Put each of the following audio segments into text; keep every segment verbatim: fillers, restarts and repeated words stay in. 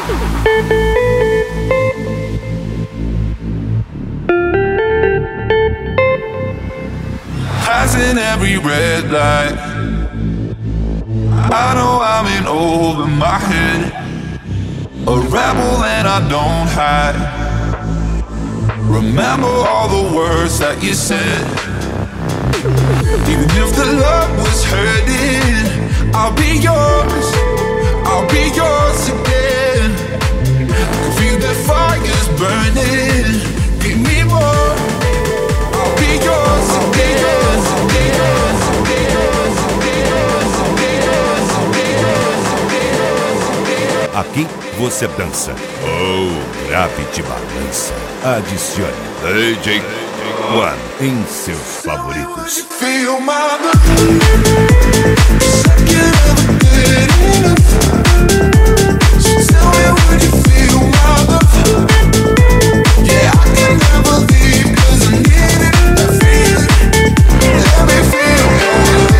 Passing every red light, I know I'm in over my head, a rebel and I don't hide. Remember all the words that you said. Even if the love was hurting, I'll be yours, I'll be yours again. I can feel the fire's burning, give me more, I'll be yours again. Aqui você dança ou grave de balança. Adicione D J One em seus favoritos. Feel my love, second good enough. So tell me, would you feel my love? Yeah, I can never leave 'cause I need it, I feel it. Let me feel it.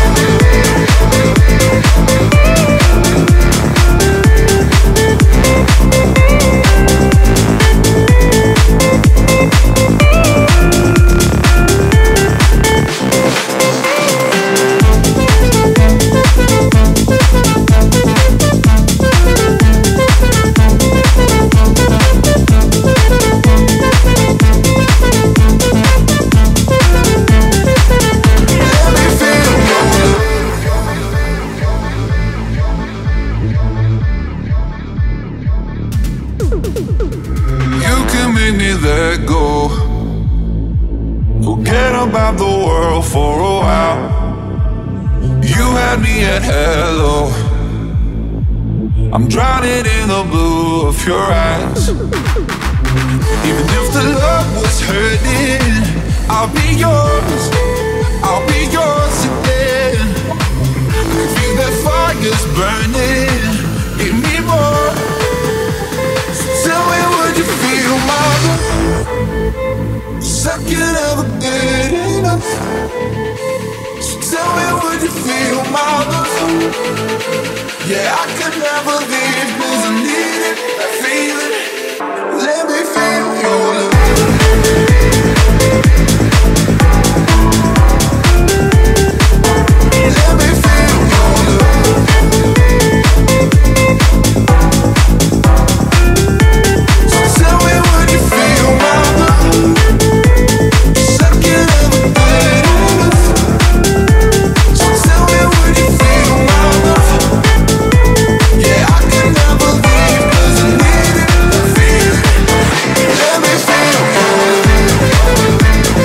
Let go, forget about the world for a while. You had me at hello, I'm drowning in the blue of your eyes. Even if the love was hurting, I'll be yours, I'll be yours again. I can feel that fire's burning, give me more. So tell me, would you feel my love? Second ever good enough. So tell me, would you feel my love? Yeah, I could never leave 'cause I need it, I feel it. Let me feel your love. Let me feel your love. So tell me, would you feel my love? Second ever good enough. So tell me, would you feel my love? Yeah, I can never leave 'cause I need it, I feel it. Let me feel your love.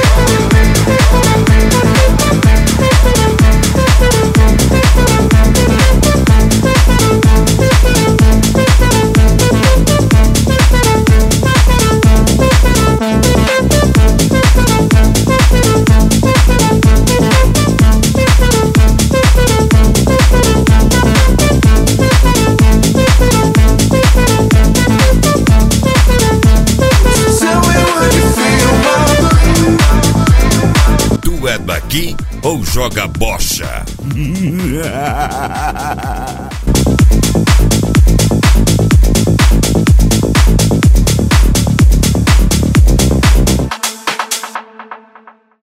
Tu é daqui ou joga bocha?